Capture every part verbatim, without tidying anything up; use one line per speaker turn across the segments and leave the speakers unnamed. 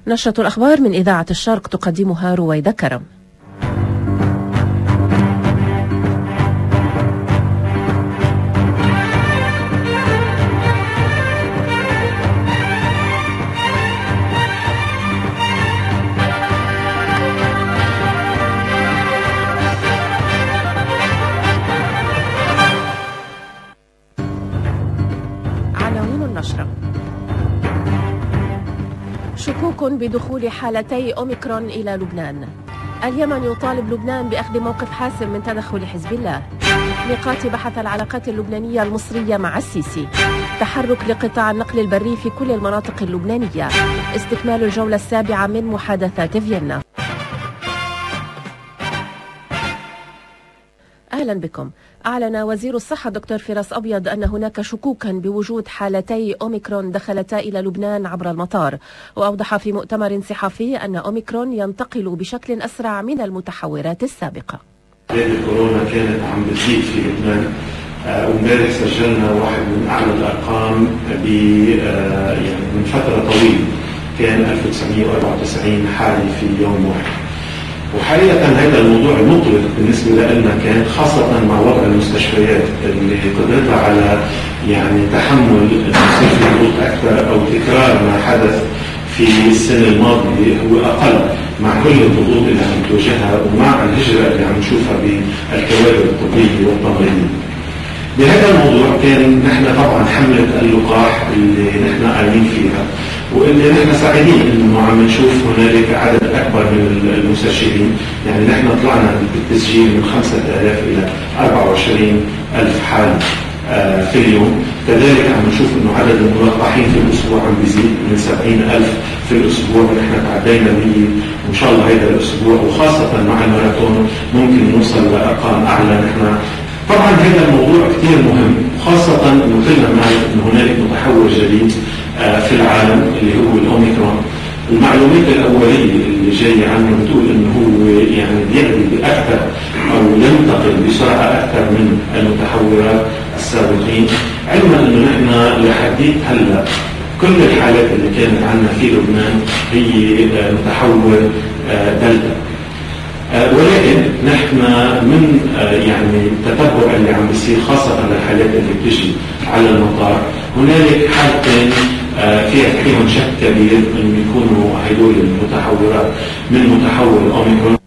نشرة الأخبار من إذاعة الشرق تقدمها رويدة كرم. عناوين النشرة: شكوك بدخول حالتي أوميكرون إلى لبنان. اليمن يطالب لبنان بأخذ موقف حاسم من تدخل حزب الله. ميقات بحث العلاقات اللبنانية المصرية مع السيسي. تحرك لقطاع النقل البري في كل المناطق اللبنانية. استكمال الجولة السابعة من محادثات فيينا. أهلا بكم. أعلن وزير الصحة دكتور فراس أبيض أن هناك شكوكا بوجود حالتي أوميكرون دخلتا إلى لبنان عبر المطار، وأوضح في مؤتمر صحفي أن أوميكرون ينتقل بشكل أسرع من المتحورات السابقة.
الكورونا كانت عم بتزيد في لبنان، وامبارح سجلنا واحد من أعلى الأرقام ب يعني من فترة طويلة، كان ألف وتسعمئة وأربعة وتسعين حالة في يوم واحد. وحقيقة هذا الموضوع مقلق بالنسبة لنا، كان خاصة مع وضع المستشفيات اللي قدرتها على يعني تحمل يصير في ضغوط أكثر أو تكرار ما حدث في السنة الماضية هو أقل، مع كل الضغوط اللي عم تواجهها ومع الهجرة اللي عم نشوفها بالكوادر الطبية والتمريضية. بهذا الموضوع كان نحن طبعا حملة اللقاح اللي نحن قايمين فيها، واللي نحن سعيدين انه عم نشوف هنالك عدد اكبر من المستشفين، يعني نحن طلعنا بالتسجيل من خمسة آلاف الى أربعة وعشرين ألف حالة في اليوم. كذلك عم نشوف انه عدد الملقحين في الاسبوع عم بيزيد من سبعين ألف في الاسبوع، ونحن تعدينا مية وان شاء الله هذا الاسبوع، وخاصة مع الماراثون ممكن نوصل لارقام اعلى. نحن طبعا هذا الموضوع كثير مهم، خاصة انه كلنا بنعرف انه هنالك متحور جديد في العالم اللي هو الاوميكرون. المعلومات الاوليه اللي جايه عنه بتقول انه هو يعني بيعدي باكثر او ينتقل بسرعه اكثر من المتحورات السابقين، علما انه نحن لحديت هلا كل الحالات اللي كانت عندنا في لبنان هي متحور دلتا. ولكن نحن من يعني التتبع اللي عم بيصير خاصة للحالات اللي بتجي على المطار، هنالك حالتين فيها فيهم شك كبير انه يكونوا هدول المتحورات من متحور الاوميكرون.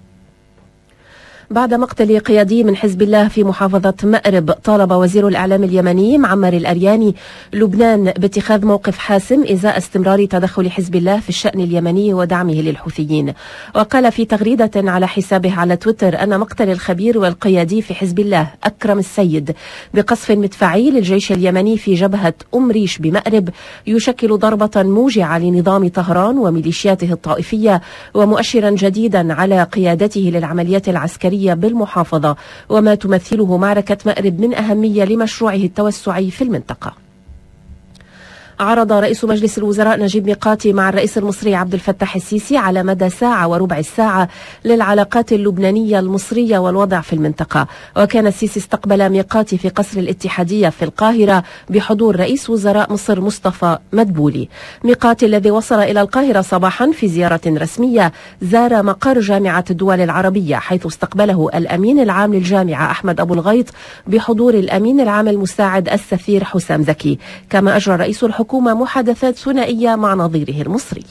بعد مقتل قيادي من حزب الله في محافظة مأرب، طالب وزير الإعلام اليمني معمر الأرياني لبنان باتخاذ موقف حاسم إزاء استمرار تدخل حزب الله في الشأن اليمني ودعمه للحوثيين. وقال في تغريدة على حسابه على تويتر أن مقتل الخبير والقيادي في حزب الله أكرم السيد بقصف مدفعي للجيش اليمني في جبهة أم ريش بمأرب يشكل ضربة موجعة لنظام طهران وميليشياته الطائفية، ومؤشرا جديدا على قيادته للعمليات العسكرية بالمحافظة، وما تمثله معركة مأرب من أهمية لمشروعه التوسعي في المنطقة. عرض رئيس مجلس الوزراء نجيب ميقاتي مع الرئيس المصري عبد الفتاح السيسي على مدى ساعة وربع الساعة للعلاقات اللبنانية المصرية والوضع في المنطقة. وكان السيسي استقبل ميقاتي في قصر الاتحادية في القاهرة بحضور رئيس وزراء مصر مصطفى مدبولي. ميقاتي الذي وصل إلى القاهرة صباحا في زيارة رسمية زار مقر جامعة الدول العربية، حيث استقبله الأمين العام للجامعة أحمد أبو الغيط بحضور الأمين العام المساعد السفير حسام زكي. كما أجرى رئيس الحكومة محادثات ثنائية مع نظيره المصري.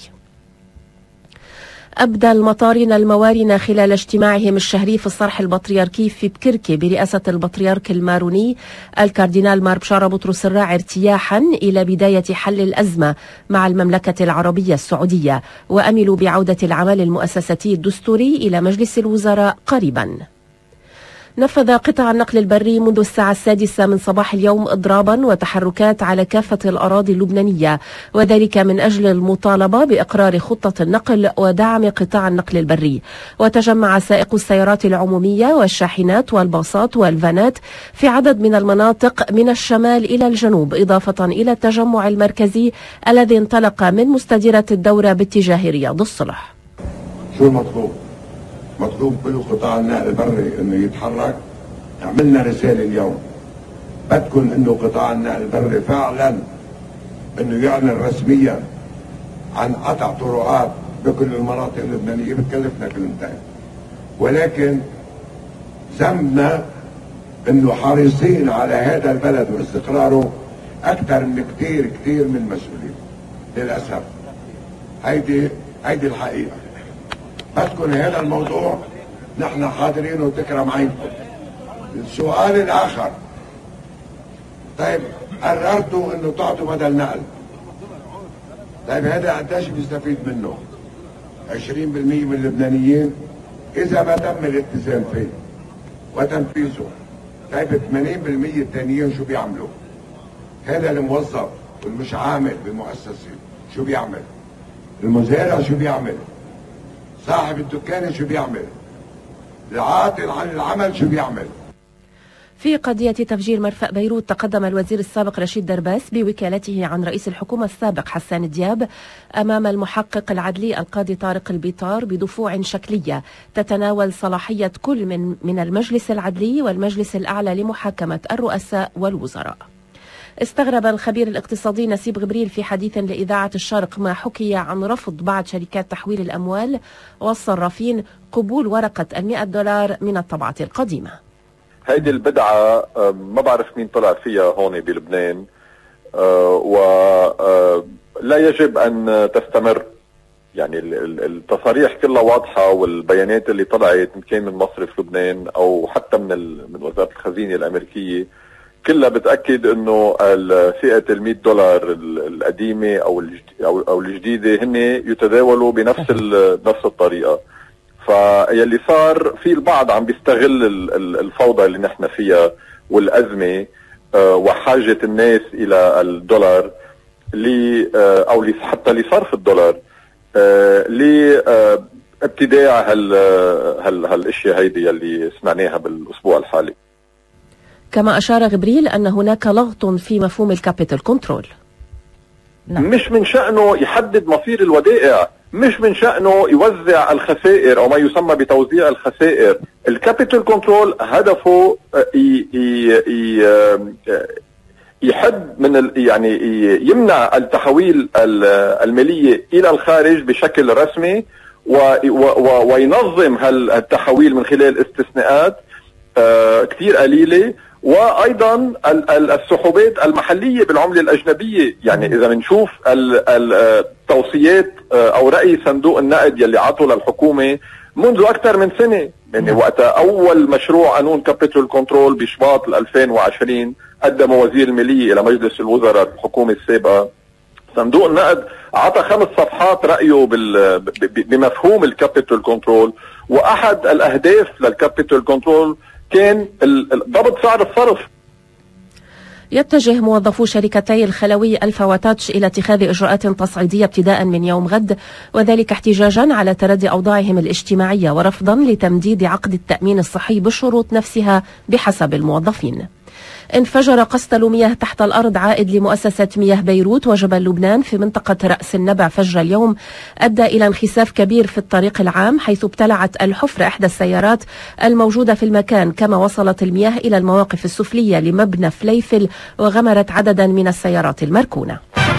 أبدى المطارنة الموارنة خلال اجتماعهم الشهري في الصرح البطريركي في بكركي برئاسة البطريرك الماروني الكاردينال مار بشارة بطرس الراعي ارتياحا إلى بداية حل الأزمة مع المملكة العربية السعودية، وأملوا بعودة العمل المؤسساتي الدستوري إلى مجلس الوزراء قريبا. نفذ قطاع النقل البري منذ الساعة السادسة من صباح اليوم إضرابا وتحركات على كافة الأراضي اللبنانية، وذلك من أجل المطالبة بإقرار خطة النقل ودعم قطاع النقل البري. وتجمع سائقو السيارات العمومية والشاحنات والباصات والفانات في عدد من المناطق من الشمال إلى الجنوب، إضافة إلى التجمع المركزي الذي انطلق من مستديرة الدورة باتجاه رياض الصلح.
شو المطلوب؟ مطلوب كل قطاع النقل البري انه يتحرك. عملنا رساله اليوم بدكم انه قطاع النقل البري فعلا انه يعلن رسميا عن قطع طرقات بكل المناطق اللبنانية بتكلفنا كلمتين، ولكن ذنبنا انه حريصين على هذا البلد واستقراره اكثر من كثير كثير من المسؤولين للاسف. هيدي هيدي الحقيقة. بدكم هذا الموضوع نحن حاضرين وتكرم عينكم. السؤال الاخر، طيب قررتوا انه تعطوا بدل نقل، طيب هذا قديش بيستفيد منه؟ عشرين بالمئة من اللبنانيين اذا ما تم الالتزام فيه وتنفيذه. طيب ثمانين بالمئة الثانيين شو بيعملوا؟ هذا الموظف والمش عامل بمؤسسة شو بيعمل؟ المزارع شو بيعمل؟ صاحب الدكان شو بيعمل؟ العاطل عن العمل شو بيعمل؟
في قضية تفجير مرفأ بيروت تقدم الوزير السابق رشيد درباس بوكالته عن رئيس الحكومة السابق حسان دياب أمام المحقق العدلي القاضي طارق البيطار بدفوع شكلية تتناول صلاحية كل من من المجلس العدلي والمجلس الأعلى لمحاكمة الرؤساء والوزراء. استغرب الخبير الاقتصادي نسيب غبريل في حديث لإذاعة الشرق ما حكي عن رفض بعض شركات تحويل الأموال والصرافين قبول ورقة المئة دولار من الطبعة القديمة.
هيدي البدعة ما بعرف مين طلع فيها هون بلبنان، ولا يجب أن تستمر. يعني التصاريح كلها واضحة، والبيانات اللي طلعت إن كان من مصرف لبنان أو حتى من من وزارة الخزينة الأمريكية كلها بتأكد إنه فئة المئة دولار القديمة أو أو الجديدة هن يتداولوا بنفس نفس الطريقة. فيلي صار في البعض عم بيستغل الفوضى اللي نحن فيها والأزمة وحاجة الناس إلى الدولار لي أو حتى لصرف الدولار لابتداع هال هال هالاشياء هيدي اللي سمعناها بالأسبوع الحالي.
كما أشار غبريل أن هناك لغط في مفهوم الكابيتال كنترول.
نعم. مش من شأنه يحدد مصير الودائع، مش من شأنه يوزع الخسائر أو ما يسمى بتوزيع الخسائر. الكابيتال كنترول هدفه يحد من يعني يمنع التحويل المالية إلى الخارج بشكل رسمي وينظم هالتحويل من خلال استثناءات كتير قليلة، وايضا السحوبات المحليه بالعمله الاجنبيه. يعني اذا بنشوف التوصيات او راي صندوق النقد يلي عطوا للحكومه منذ اكثر من سنه، يعني وقت اول مشروع قانون كابيتال كنترول بشباط ألفين وعشرين قدمه وزير الماليه الى مجلس الوزراء الحكومه السابقه، صندوق النقد عطى خمس صفحات رايه بمفهوم الكابيتال كنترول، واحد الاهداف للكابيتال كنترول كان ضبط سعر الصرف.
يتجه موظفو شركتي الخلوي ألفا وتاتش إلى اتخاذ إجراءات تصعيدية ابتداء من يوم غد، وذلك احتجاجا على تردي أوضاعهم الاجتماعية ورفضا لتمديد عقد التأمين الصحي بالشروط نفسها بحسب الموظفين. انفجر قسطل مياه تحت الأرض عائد لمؤسسة مياه بيروت وجبل لبنان في منطقة رأس النبع فجر اليوم، أدى إلى انخساف كبير في الطريق العام، حيث ابتلعت الحفرة إحدى السيارات الموجودة في المكان، كما وصلت المياه إلى المواقف السفلية لمبنى فليفل وغمرت عددا من السيارات المركونة.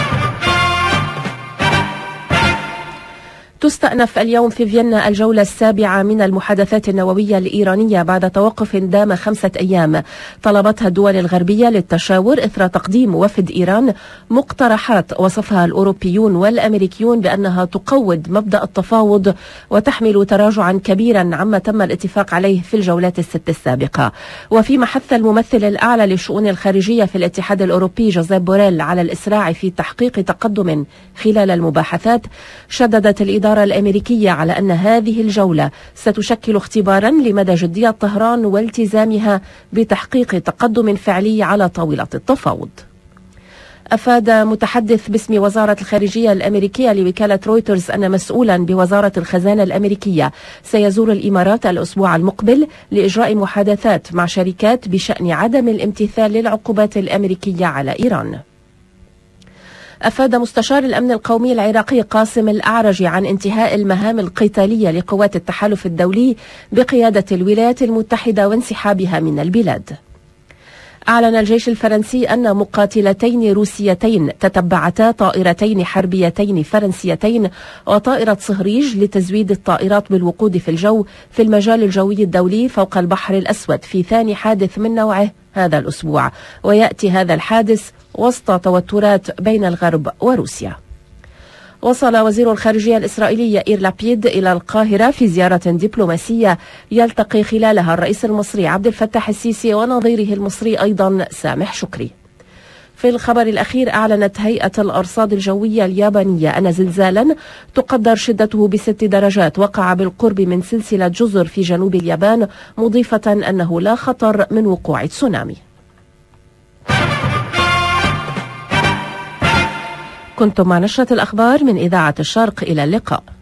تستأنف اليوم في فيينا الجولة السابعة من المحادثات النووية الإيرانية بعد توقف دام خمسة أيام طلبتها الدول الغربية للتشاور إثر تقديم وفد إيران مقترحات وصفها الأوروبيون والأمريكيون بأنها تقوض مبدأ التفاوض وتحمل تراجعا كبيرا عما تم الاتفاق عليه في الجولات الست السابقة. وفيما حث الممثل الأعلى للشؤون الخارجية في الاتحاد الأوروبي جوزيف بوريل على الإسراع في تحقيق تقدم خلال المباحثات، شددت الإدارة الأمريكية على أن هذه الجولة ستشكل اختبارا لمدى جدية طهران والتزامها بتحقيق تقدم فعلي على طاولة التفاوض. أفاد متحدث باسم وزارة الخارجية الأمريكية لوكالة رويترز أن مسؤولا بوزارة الخزانة الأمريكية سيزور الإمارات الأسبوع المقبل لإجراء محادثات مع شركات بشأن عدم الامتثال للعقوبات الأمريكية على إيران. أفاد مستشار الأمن القومي العراقي قاسم الأعرج عن انتهاء المهام القتالية لقوات التحالف الدولي بقيادة الولايات المتحدة وانسحابها من البلاد. أعلن الجيش الفرنسي أن مقاتلتين روسيتين تتبعتا طائرتين حربيتين فرنسيتين وطائرة صهريج لتزويد الطائرات بالوقود في الجو في المجال الجوي الدولي فوق البحر الأسود في ثاني حادث من نوعه هذا الأسبوع، ويأتي هذا الحادث وسط توترات بين الغرب وروسيا. وصل وزير الخارجية الإسرائيلي يائير لابيد إلى القاهرة في زيارة دبلوماسية يلتقي خلالها الرئيس المصري عبد الفتاح السيسي ونظيره المصري أيضا سامح شكري. في الخبر الأخير أعلنت هيئة الأرصاد الجوية اليابانية أن زلزالا تقدر شدته بست درجات وقع بالقرب من سلسلة جزر في جنوب اليابان، مضيفة أنه لا خطر من وقوع تسونامي. كنتم مع نشرة الأخبار من إذاعة الشرق، إلى اللقاء.